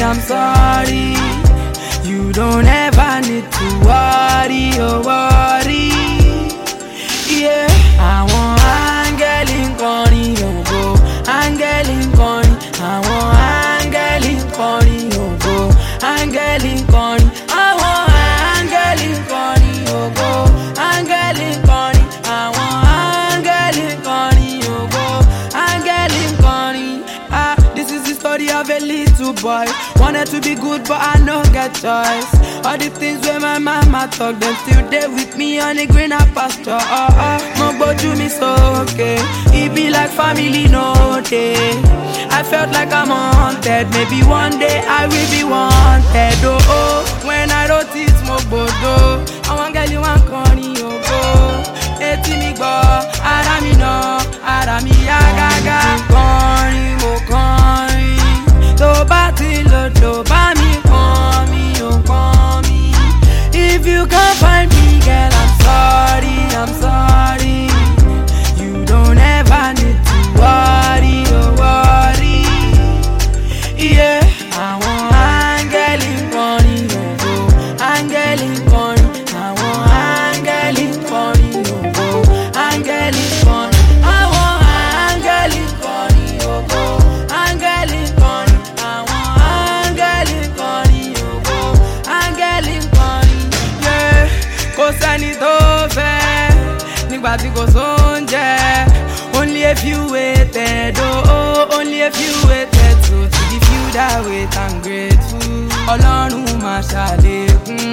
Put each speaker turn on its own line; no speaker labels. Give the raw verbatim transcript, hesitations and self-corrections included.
I'm sorry. You don't ever need to worry, oh worry. Yeah, I want angel in corny, oh go. Angel in corny, I want angel in corny, oh go. Angel in corny, I want angel in corny, oh go. Angel in corny, I want angel in corny, oh go. Angel in corny. Ah, this is the story of a little boy. Wanted to be good, but I no get choice. All the things where my mama talk, them still there with me on the greener pasture. Oh, oh, my boju me so okay. It be like family no day. I felt like I'm haunted. Maybe one day I will be wanted. Oh, oh, when I wrote it, my bojo, I want girl you want corny, oh go. Eti mi go, ara mi no, ara mi agaga. Corny, mo corny. To battle, to ba mi call me, oh call me. If you can't find me, girl, I'm sorry, I'm sorry. You don't ever need to worry, oh worry. Yeah, I want angel in corny, oh go. Angel in corny, I want angel in corny, oh go. Angel in corny, I want angel in corny, oh go. Angel in corny, I want angel in corny, oh go. Angel in corny, yeah. Kò sẹ́ni tó fẹ́ nígbà tí kò sóúnjẹ. Only if you waited, oh, oh, only if you waited. So to the few that wait, I'm grateful. Ọlọ́run máa ṣàlékún.